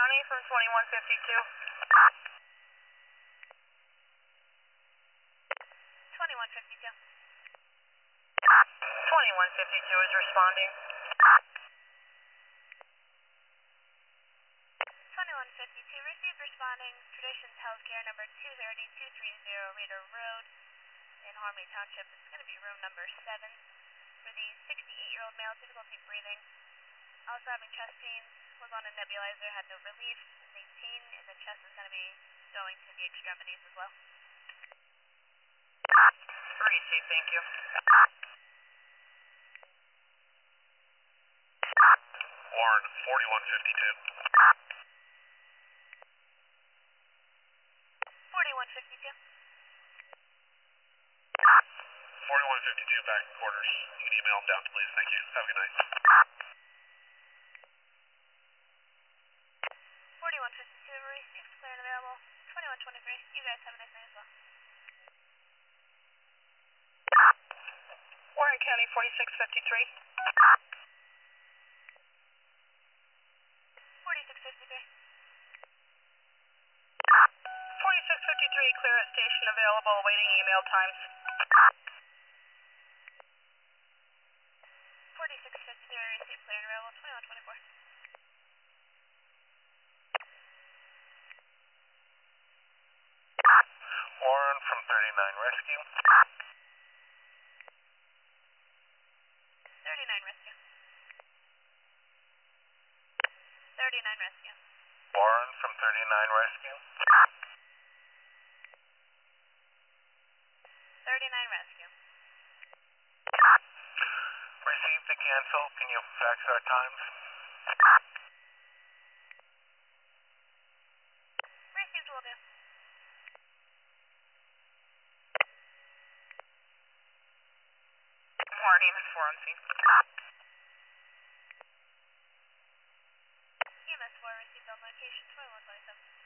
County from 2152. 2152. 2152 is responding. 2152, received responding. Traditions Healthcare number 230-230 Reader Road in Harmony Township. It's going to be room number 7 for the 68-year-old male, difficulty breathing. Also having chest pains, was on a nebulizer, had no relief. The pain in the chest is going to be going to the extremities as well. Received, thank you. Warren, 4152. 4152. 4152 back in quarters. You can email them down, please. Thank you. Have a good night. 4152, received, clear and available. 2123, you guys have a nice night as well. Warren County 4653. 4653. 4653, clear at station available, awaiting email times. 4653, received, clear and available. 2124. Warren from 39 Rescue. 39 rescue. 39 rescue. Warren from 39 Rescue. 39 rescue. Received to cancel. Can you fax our times? Received will do. Warren, EMS 4 on scene. EMS 4 received on location 2127.